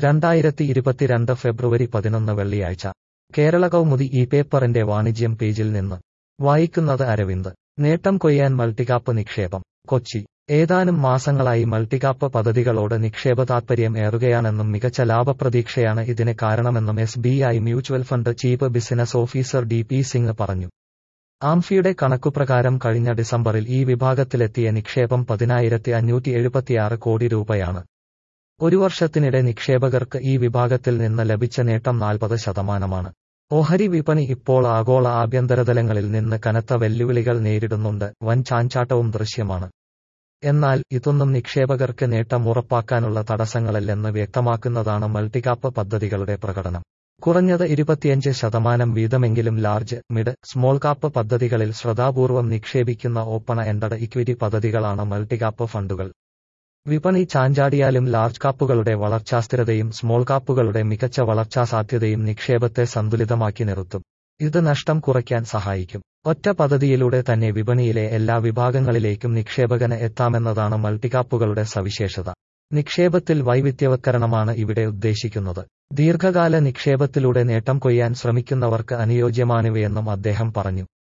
2022 ഫെബ്രുവരി 11 വെള്ളിയാഴ്ച കേരള കൗമുദി ഈ പേപ്പറിന്റെ വാണിജ്യം പേജിൽ നിന്ന് വായിക്കുന്നത് അരവിന്ദ്. നേട്ടം കൊയ്യാൻ മൾട്ടികാപ്പ് നിക്ഷേപം. കൊച്ചി. ഏതാനും മാസങ്ങളായി മൾട്ടികാപ്പ് പദ്ധതികളോട് നിക്ഷേപ താൽപര്യം ഏറുകയാണെന്നും മികച്ച ലാഭപ്രതീക്ഷയാണ് ഇതിന് കാരണമെന്നും SBI mutual fund chief business officer DP Singh പറഞ്ഞു. ആംഫിയുടെ കണക്കുപ്രകാരം കഴിഞ്ഞ ഡിസംബറിൽ ഈ വിഭാഗത്തിലെത്തിയ നിക്ഷേപം 10,576 കോടി രൂപയാണ്. ഒരു വർഷത്തിനിടെ നിക്ഷേപകർക്ക് ഈ വിഭാഗത്തിൽ നിന്ന് ലഭിച്ച നേട്ടം 40%. ഓഹരി വിപണി ഇപ്പോൾ ആഗോള ആഭ്യന്തരതലങ്ങളിൽ നിന്ന് കനത്ത വെല്ലുവിളികൾ നേരിടുന്നുണ്ട്, വൻ ചാഞ്ചാട്ടവും ദൃശ്യമാണ്. എന്നാൽ ഇതൊന്നും നിക്ഷേപകർക്ക് നേട്ടം ഉറപ്പാക്കാനുള്ള തടസ്സങ്ങളല്ലെന്ന് വ്യക്തമാക്കുന്നതാണ് മൾട്ടികാപ്പ് പദ്ധതികളുടെ പ്രകടനം. കുറഞ്ഞത് 25% വീതമെങ്കിലും ലാർജ്, മിഡ്, സ്മോൾ കാപ്പ് പദ്ധതികളിൽ ശ്രദ്ധാപൂർവം നിക്ഷേപിക്കുന്ന ഓപ്പൺ എൻഡഡ് ഇക്വിറ്റി പദ്ധതികളാണ് മൾട്ടികാപ്പ് ഫണ്ടുകൾ. വിപണി ചാഞ്ചാടിയാലും ലാർജ് കാപ്പുകളുടെ വളർച്ചാസ്ഥിരതയും സ്മോൾ കാപ്പുകളുടെ മികച്ച വളർച്ചാ സാധ്യതയും നിക്ഷേപത്തെ സന്തുലിതമാക്കി നിർത്തും. ഇത് നഷ്ടം കുറയ്ക്കാൻ സഹായിക്കും. ഒറ്റ പദ്ധതിയിലൂടെ തന്നെ വിപണിയിലെ എല്ലാ വിഭാഗങ്ങളിലേക്കും നിക്ഷേപകന് എത്താമെന്നതാണ് മൾട്ടികാപ്പുകളുടെ സവിശേഷത. നിക്ഷേപത്തിൽ വൈവിധ്യവത്കരണമാണ് ഇവിടെ ഉദ്ദേശിക്കുന്നത്. ദീർഘകാല നിക്ഷേപത്തിലൂടെ നേട്ടം കൊയ്യാൻ ശ്രമിക്കുന്നവർക്ക് അനുയോജ്യമാണിവയെന്നും അദ്ദേഹം പറഞ്ഞു.